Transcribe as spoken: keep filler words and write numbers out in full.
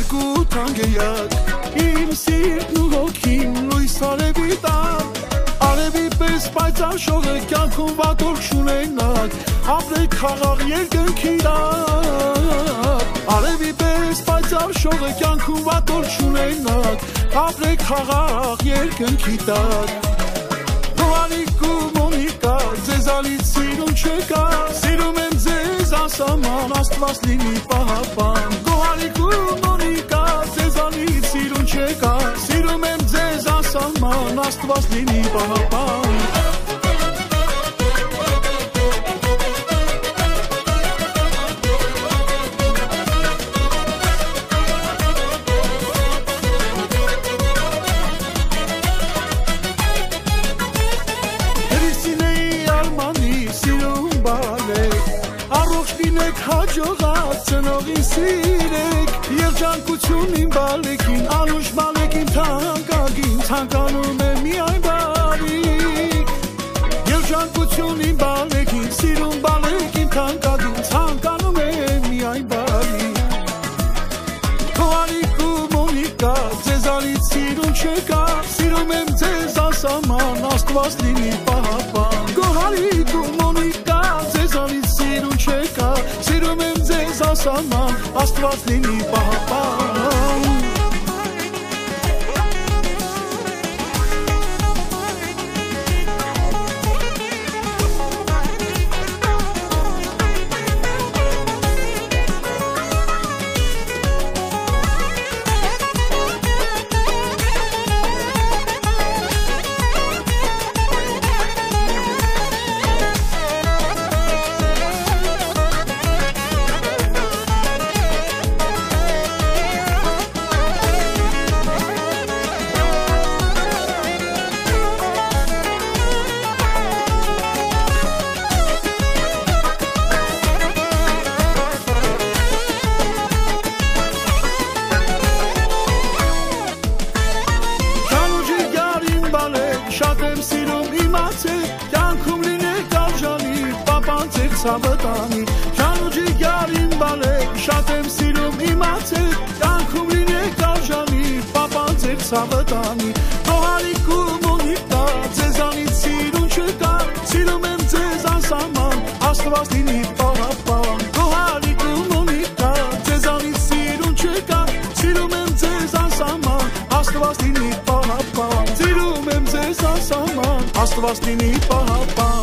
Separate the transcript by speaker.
Speaker 1: երկու թանգեյակ իմ սիրտն ու հոգին լույս արևի տակ արևի պես պայծառ շողը կյանքում վատորք շունենակ ապրեք խաղաղ երկնքի տակ արևի պես պայծառ շողը կյանքում վատորք շունենակ ապրեք խաղաղ երկնքի տակ Գոհարիկ ու Մոնիկա ձեզանից սիրուն չկա սիրում եմ ձեզ ասաման Աստված լինի պահապան Գոհարիկ ու Մոնիկա ձեզանից սիրուն չկա սիրում եմ ձեզ ասաման Աստված լինի պահապան Հաջողած ծնողին սիրեք Երջանկություն իմ բալեկին Անուշ բալեկին թանկագին Թանկանում է միայն բարիք Երջանկություն իմ բալեկին Սիրում բալեկին թանկագին Թանկանում է միայն բարիք Գոհարիկ ու Մոնիկա ձեզանից սիրուն չկա Սիրում եմ ձեզ ասաման Աստված լինի պահապան Գոհարիկ ու Մոնիկա ձեզանից սիրուն չկա Սիրում եմ ձեզ ասաման Աստված լինի պահապան Շատ եմ սիրում իմացեք Կյանքում լինեք արժանի Պապան ձեր ցավը տանի Ջանուջի գարին բալեք Շատ եմ սիրում իմացեք Կյանքում լինեք արժանի Պապան ձեր ցավը տանի Գոհարիկ ու Մոնիկա ձեզանից սիրուն չկա Սիրում եմ ձեզ անսահման Աստված լինի պահապան Գոհարիկ ու Մոնիկա ձեզանից սիրուն չկա Սիրում եմ ձեզ անսահման Աստված լինի պահապան Սիրում եմ ձեզ անսահման Աստված լինի պահապան